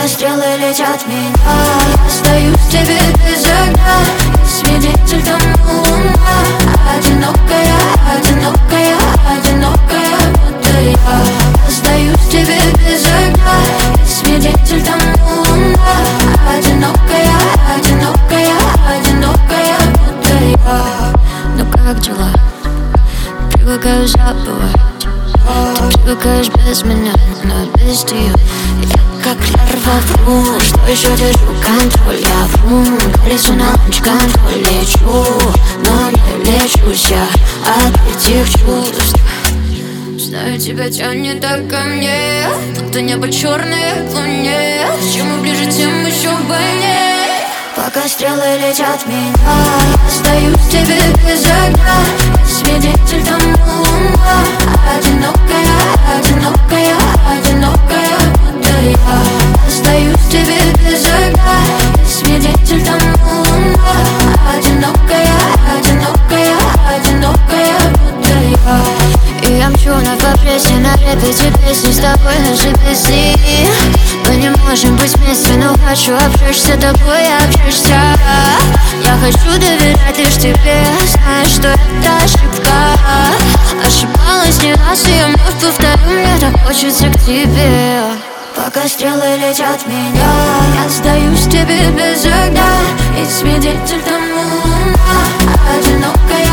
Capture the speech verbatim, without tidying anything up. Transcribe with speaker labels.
Speaker 1: Пока стрелы летят в меня, я остаюсь тебе без огня. И свидетель тому луна. Одинокая, одинокая, одинокая, будто я. Остаюсь тебе без огня. И свидетель тому луна. Одинокая, одинокая, одинокая, будто я. Ну как дела? Привыкаю забывать. Ты привыкаешь без меня, но без тебя я как лярва вру. Что еще держу контроль? Я вру, колесо на лунч контроль. Лечу, но не лечусь я от этих чувств. Знаю, тебя тянет так ко мне, будто небо черное к луне. Чем мы ближе, тем еще больнее. Пока стрелы летят в меня, я остаюсь тебе без огня. И свидетель тому луна. Одинокая, одинокая, одинокая, будто я. Остаюсь тебе без огня. И свидетель тому луна. Одинокая, одинокая, одинокая, будто я. И я мчу на вопросе, на репете песни с тобой на джи пи си. Мы не можем быть вместе, но хочу обжечься тобой, обжечься. Я хочу доверять лишь тебе, знаешь, что это ошибка. Ошибалась не раз, и я вновь повторю, мне так хочется к тебе. Пока стрелы летят в меня, я сдаюсь тебе без огня. И свидетель тому луна. Одинокая,